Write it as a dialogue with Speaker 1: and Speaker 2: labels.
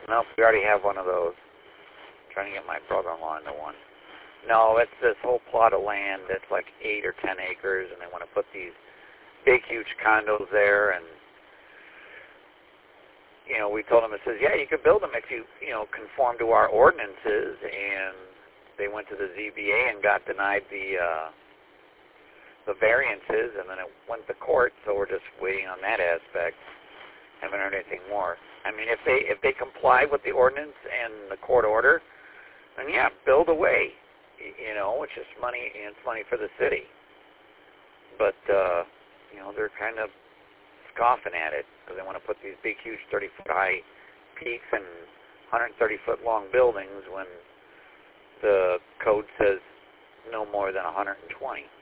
Speaker 1: Nope, we already have one of those. I'm trying to get my brother-in-law into one. No, it's this whole plot of land that's like 8 or 10 acres, and they want to put these big, huge condos there. And we told them, it says, yeah, you could build them if you conform to our ordinances. And they went to the ZBA and got denied the variances, and then it went to court. So we're just waiting on that aspect. Haven't heard anything more. I mean, if they comply with the ordinance and the court order, then yeah, build away. It's just money, and it's money for the city. But they're kind of scoffing at it because they want to put these big, huge 30-foot high peaks and 130-foot long buildings when the code says no more than 120.